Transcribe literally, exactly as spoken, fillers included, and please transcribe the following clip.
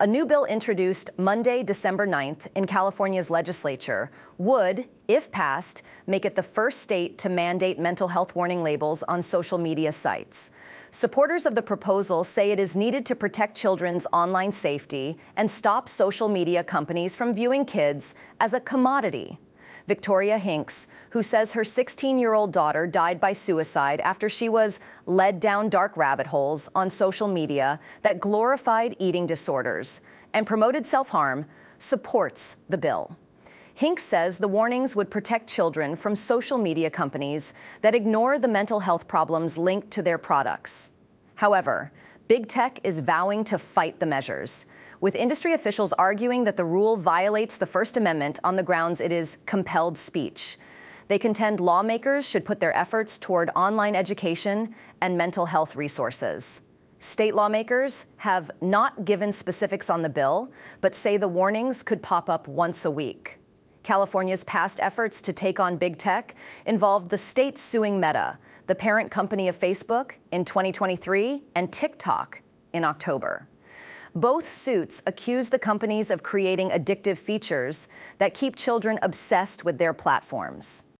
A new bill introduced Monday, December ninth, in California's legislature would, if passed, make it the first state to mandate mental health warning labels on social media sites. Supporters of the proposal say it is needed to protect children's online safety and stop social media companies from viewing kids as a commodity. Victoria Hinks, who says her sixteen-year-old daughter died by suicide after she was led down dark rabbit holes on social media that glorified eating disorders and promoted self-harm, supports the bill. Hinks says the warnings would protect children from social media companies that ignore the mental health problems linked to their products. However, Big Tech is vowing to fight the measures, with industry officials arguing that the rule violates the First Amendment on the grounds it is compelled speech. They contend lawmakers should put their efforts toward online education and mental health resources. State lawmakers have not given specifics on the bill, but say the warnings could pop up once a week. California's past efforts to take on Big Tech involved the state suing Meta, the parent company of Facebook, in twenty twenty-three, and TikTok in October. Both suits accuse the companies of creating addictive features that keep children obsessed with their platforms.